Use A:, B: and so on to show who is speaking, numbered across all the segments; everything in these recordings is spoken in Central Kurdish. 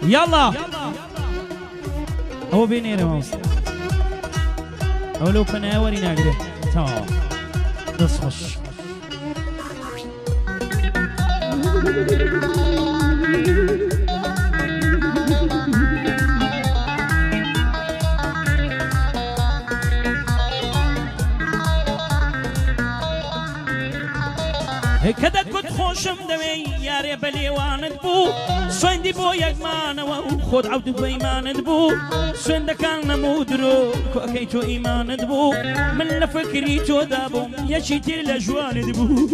A: يلا هو بيني رموز أولو كنا ورينا قدر تمام بس خش كذا كنت خوشم دوي يا ريب ليوانت بو سويندي بو يجمان وخود عود بيمانت بو سويند كان نمودرو كوكيتو إيمانت بو من لفكري تو دابو يشيتي لجوانت بو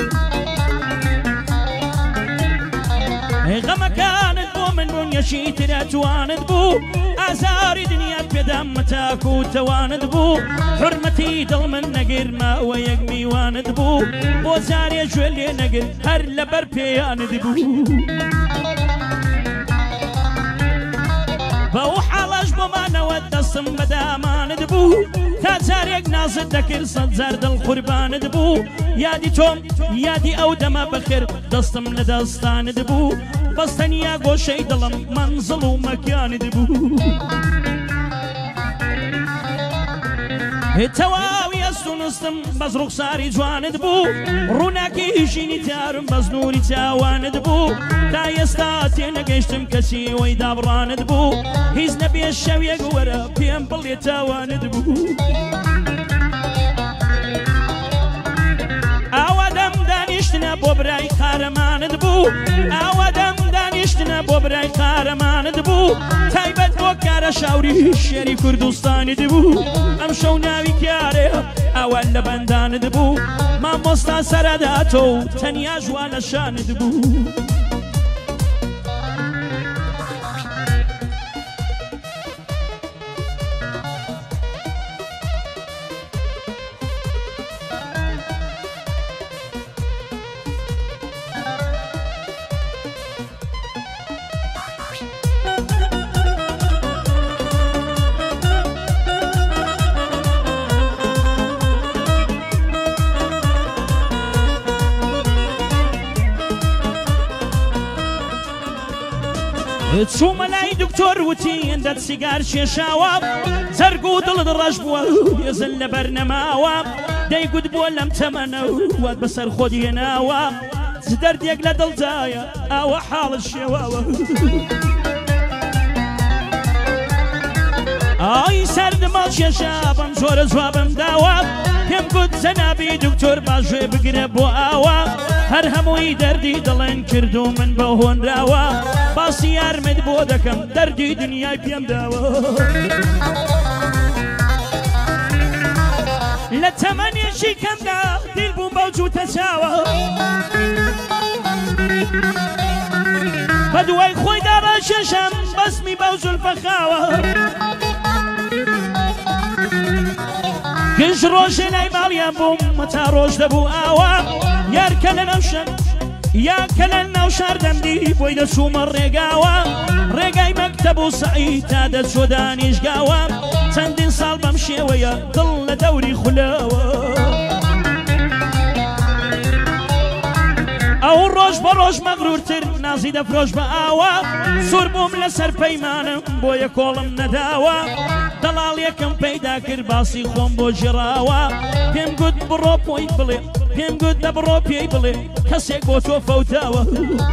A: غما كانت بو من بون يشيتي لجوانت بو أزاري دنيا بيدام متاكو تواند بو حرمتي دل من نقر ما ويقمي واند بو بوزاري جولي نقر هر لبر بياند بو بو حالش بما نود الصم بداماند بو تازاريك ناصد دكر صد زرد القربان دبو يادي توم يادي او دما بخير دستم لدستان دبو بستن يا قوشي دلم منزل ومكان دبو تواوي السنستم بس رخصاري جوان دبو روناكي هشيني تارم بس نوري تاوان دبو تا يستاتي نقشتم كسي ويدابران دبو هيز نبي الشوية قورا بيان بلي تاوان دبو آوادم دانشتنا بوبراي قارمان دبو آوادم دانشتنا بوبراي قارمان دبو تايبت بوكارا شاوري شيري كردستان دبو ام شو ناوي كاره اول لبندان دبو ما مستا سرداتو تنيا جوانا شان دبو تشو ملاي دكتور وتي اندت سيجار شيشاوا زرقو دل الرجبوا يزل برنماوا داي قد بولم تمنو واد بسر خودي ناوا زدر ديق لدل زايا او حال الشواوا اي سرد مال شيشابم زور زوابم داوا كم قد زنابي دكتور باجي بقرب واوا هر هموي دردي دلن كردو من بهون راوا باسی یارمت بودکم دردی دنیای پیم داوا لتمنی شکم دا دل بوم باوجو تساوا بدوای خوی دارا ششم بسمی باوجو الفخاوا كنش روش نايمال يا بوم متى روش دبو آوا ياركن نوشن يا كلنا وشاردم دي بويدا سومر رقاوا رقاي مكتب سعيد هذا سودانيش قاوا تندين صال بمشي ويا ضل دوري خلاوا او روش بروش مغرور تر نازي دفروش بآوا سربوم لسر بيمانم بويا كولم نداوا دلال يكم بيدا كرباسي خوم بو جراوا بيم قد برو بوي بلي بيم قد دبرو بي بلي كسيك بو تو فوتاوا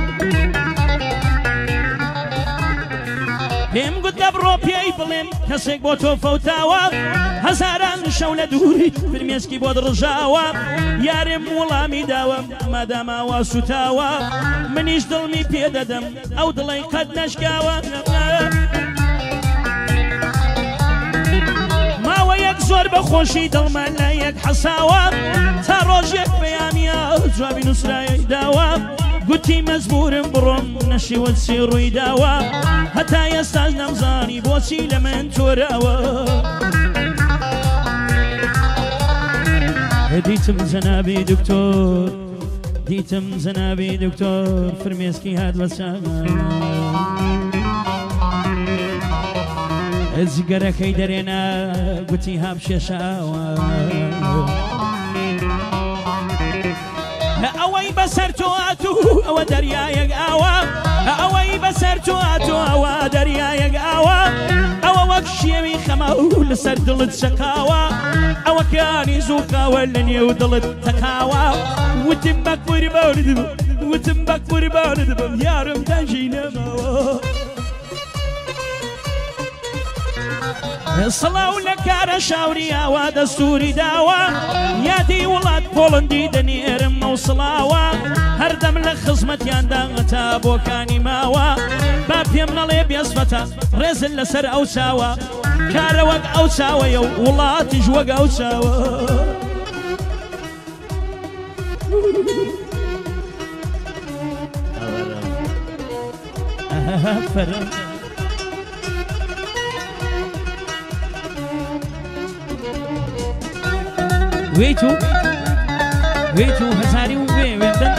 A: بيم قد دبرو بي بلي كسيك بو تو فوتاوا هزاران شولة دوري فرميسكي بود رجاوا يارم ولامي داوا ماداما واسوتاوا منيش دلمي بيددم او دلي قد نشقاوا ما ويك زور بخوشي دلمان لا يك حساوا تاروجيك بياميا جوابي نسراي داوا قلتي مزبور برم نشي والسير يداوا حتى يستاج نمزاني بوسي لمن توراوا ديتم زنابي دكتور ديتم زنابي دكتور فرميسكي هاد وساما ازقرا كيدرينا قلتي هاب ششاوا اوي بسرتو اتو او دريايق اوا اوي بەسەر تۆوا دەریایەک ئاوا ئەوە وەک شێوی خەمە و لەسەر دڵت شەقاوە ئەوە کانی زووقاوە لە نێو دڵت تەقاوە وتم بە قوربانت بم وتم بە قوربانت بم یارم دەژی نەماوە سڵاو لە کارە شاوری ئاوا دەستوری داوە یادی وڵات پۆڵندی دەنێرم مەوسڵاوە هەردەم لە خزمەتیاندا تا بۆکانی ماوە با پێم نەڵێ بێزفەتە ڕێزن لەسەر ئەو چاوە کارە وەک ئەو چاوەیە و وڵاتیش وەک ئەو چاوە ويتو هزاري ويندن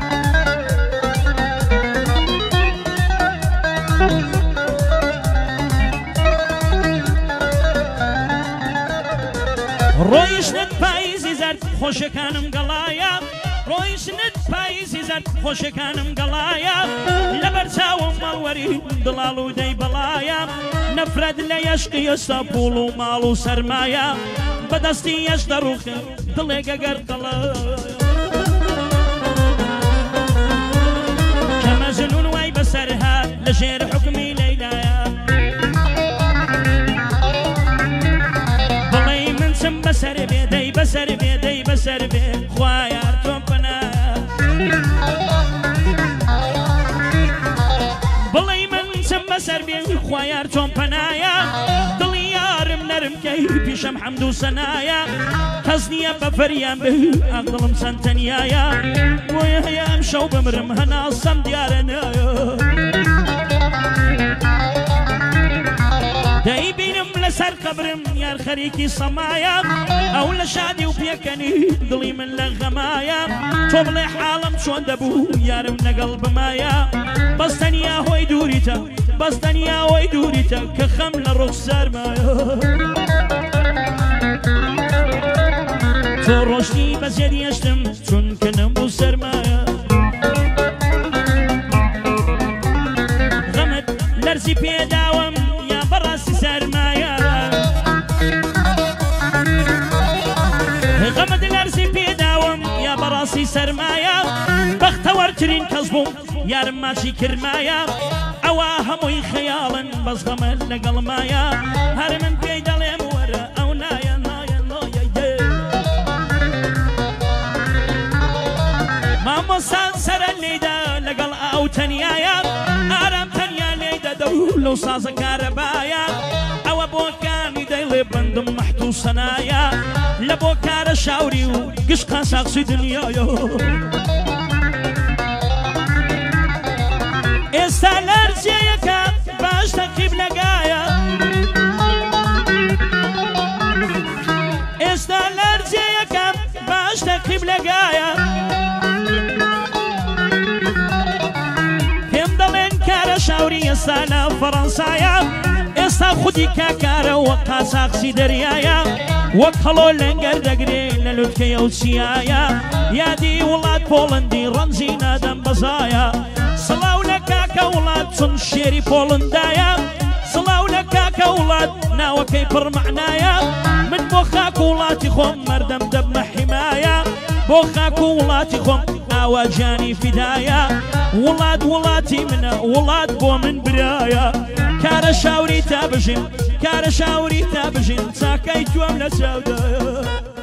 A: رويشنت بايزي زرد خوشكانم قلايا رويشنت بايزي زرد خوشكانم قلايا لبرتاوم مالوري دلالو دي بلايا نفرد ليشقي يستابولو مالو سرمايا بدستي يشتروخ دلق قرقلا كما جنون واي بسرها لجير حكمي ليلايا بلاي من سم بسر بيدي بسر بيدي بسر بيدي خوايار تومبنايا بلاي من سم بسر بيدي خوايار تومبنايا نرم كي بيشم حمد وسنايا حزنيا بفريان به أقلم سنتنيايا ويا يا أمشو بمرم هنا صم ديارنا داي بينم لسر قبرم يا الخريكي صمايا أو لشادي وبيكني ضلي من لغمايا طبلي حالم شون دبو يارم نقلب مايا بس تنيا هوي دوريتا بس تنيا هوي دوريتا كخمل الرخصار مايا تو روشني بزيد يشتم چون كنم بو سرمايا غمت لرزي بيداوم يا براسي سرمايا غمت لرزي بيداوم يا براسي سرمايا بختور ترين كذبو يا رماشي كرمايا أوا هموي خيالا بس غمت لقل مايا هرمن بيدالي مورا أو نايا نايا نايا ماما سانسر الليدا لقل أو تنيايا أرام تنيا ليدا دولو سازا كاربايا أو بوكاني دايلي بندم محتو سنايا لبوكار شاوري وقشقا ساقسي دنيايا استالر جيكا باش تقيب لقايا استالر جيكا باش تقيب لقايا هم دلين كارا شاوري استالا فرنسايا استا خودي كاكارا وقا ساقسي دريايا وقلو لنگر دقري للوتكي وسيايا يادي ولاد بولندي رمزي نادم بزايا سلاو لكاكا ولاد صن شيري بولندايا سلاو لكاكا ولاد ناوكي بر معنايا من بوخاك ولاتي خوم مردم دب حمايا بوخاك ولاتي خوم ناوا جاني فدايا ولاد ولاتي من ولاد بو من برايا كار شاوري تابجين كار شاوري تابجين ساكاي توام لسودايا